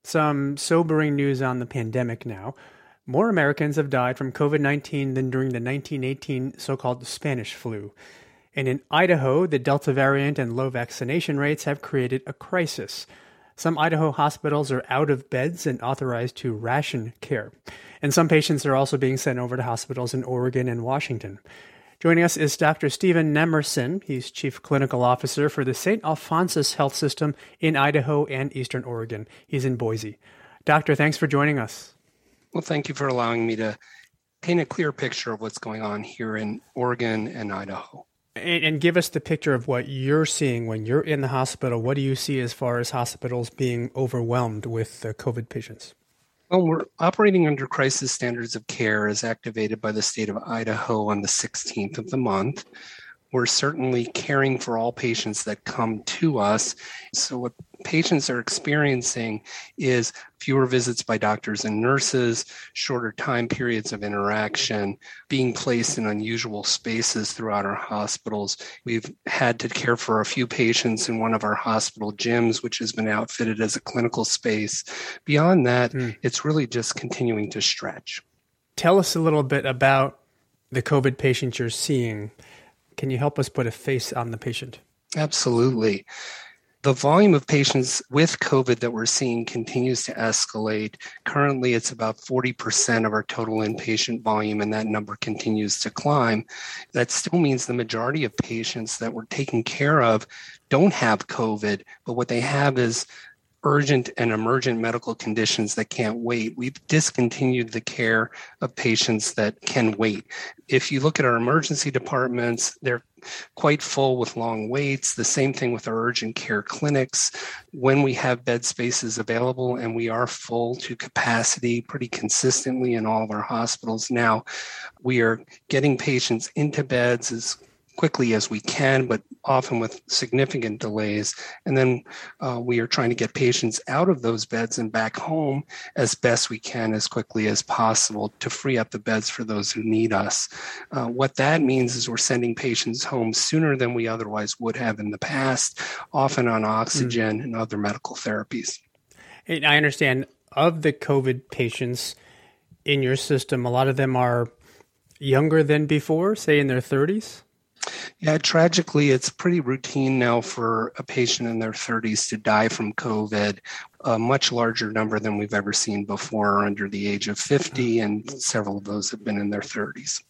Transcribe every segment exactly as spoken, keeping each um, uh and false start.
Some sobering news on the pandemic now. More Americans have died from COVID nineteen than during the nineteen eighteen so-called Spanish flu. And in Idaho, the Delta variant and low vaccination rates have created a crisis. Some Idaho hospitals are out of beds and authorized to ration care. And some patients are also being sent over to hospitals in Oregon and Washington. Joining us is Doctor Stephen Nemerson. He's Chief Clinical Officer for the Saint Alphonsus Health System in Idaho and Eastern Oregon. He's in Boise. Doctor, thanks for joining us. Well, thank you for allowing me to paint a clear picture of what's going on here in Oregon and Idaho. And, and give us the picture of what you're seeing when you're in the hospital. What do you see as far as hospitals being overwhelmed with uh, COVID patients? Well, we're operating under crisis standards of care as activated by the state of Idaho on the sixteenth of the month. We're certainly caring for all patients that come to us. So what patients are experiencing is fewer visits by doctors and nurses, shorter time periods of interaction, being placed in unusual spaces throughout our hospitals. We've had to care for a few patients in one of our hospital gyms, which has been outfitted as a clinical space. Beyond that, mm. it's really just continuing to stretch. Tell us a little bit about the COVID patients you're seeing. Can you help us put a face on the patient? Absolutely. The volume of patients with COVID that we're seeing continues to escalate. Currently, it's about forty percent of our total inpatient volume, and that number continues to climb. That still means the majority of patients that we're taking care of don't have COVID, but what they have is urgent and emergent medical conditions that can't wait. We've discontinued the care of patients that can wait. If you look at our emergency departments, they're quite full with long waits. The same thing with our urgent care clinics. When we have bed spaces available, and we are full to capacity pretty consistently in all of our hospitals now, we are getting patients into beds as quickly as we can, but often with significant delays. And then uh, we are trying to get patients out of those beds and back home as best we can, as quickly as possible, to free up the beds for those who need us. Uh, what that means is we're sending patients home sooner than we otherwise would have in the past, often on oxygen mm. and other medical therapies. And I understand of the COVID patients in your system, a lot of them are younger than before, say in their thirties? Yeah, tragically, it's pretty routine now for a patient in their thirties to die from COVID, a much larger number than we've ever seen before, under the age of fifty, and several of those have been in their thirties.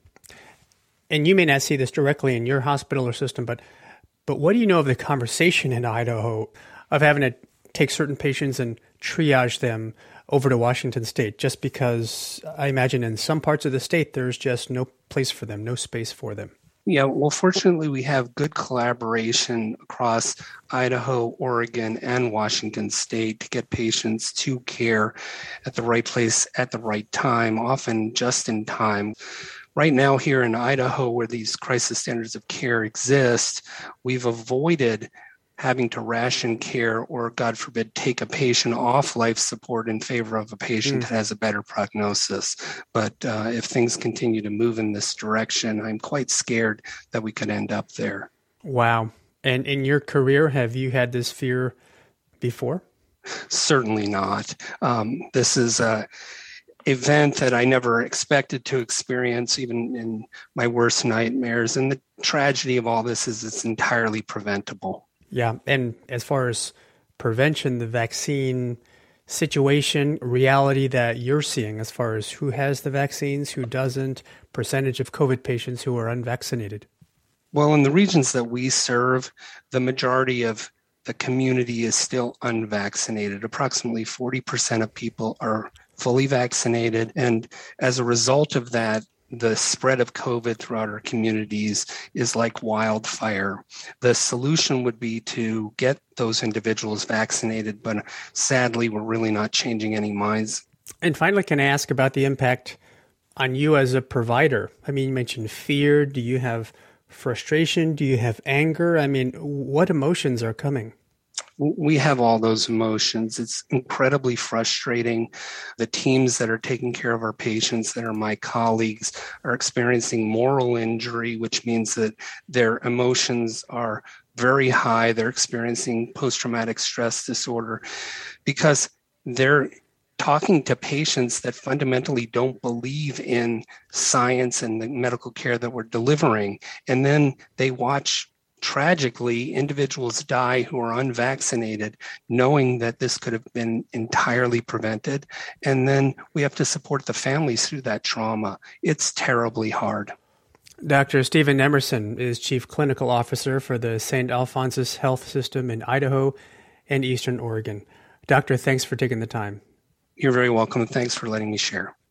And you may not see this directly in your hospital or system, but but what do you know of the conversation in Idaho of having to take certain patients and triage them over to Washington State, just because I imagine in some parts of the state there's just no place for them, no space for them? Yeah, well, fortunately, we have good collaboration across Idaho, Oregon, and Washington State to get patients to care at the right place at the right time, often just in time. Right now here in Idaho, where these crisis standards of care exist, we've avoided having to ration care or, God forbid, take a patient off life support in favor of a patient mm. that has a better prognosis. But uh, if things continue to move in this direction, I'm quite scared that we could end up there. Wow. And in your career, have you had this fear before? Certainly not. Um, this is a event that I never expected to experience, even in my worst nightmares. And the tragedy of all this is it's entirely preventable. Yeah, and as far as prevention, the vaccine situation, reality that you're seeing as far as who has the vaccines, who doesn't, percentage of COVID patients who are unvaccinated? Well, in the regions that we serve, the majority of the community is still unvaccinated. Approximately forty percent of people are fully vaccinated. And as a result of that, the spread of COVID throughout our communities is like wildfire. The solution would be to get those individuals vaccinated, but sadly, we're really not changing any minds. And finally, can I ask about the impact on you as a provider? I mean, you mentioned fear. Do you have frustration? Do you have anger? I mean, what emotions are coming? We have all those emotions. It's incredibly frustrating. The teams that are taking care of our patients, that are my colleagues, are experiencing moral injury, which means that their emotions are very high. They're experiencing post-traumatic stress disorder because they're talking to patients that fundamentally don't believe in science and the medical care that we're delivering. And then they watch, tragically, individuals die who are unvaccinated, knowing that this could have been entirely prevented. And then we have to support the families through that trauma. It's terribly hard. Doctor Stephen Emerson is Chief Clinical Officer for the Saint Alphonsus Health System in Idaho and Eastern Oregon. Doctor, thanks for taking the time. You're very welcome, and thanks for letting me share.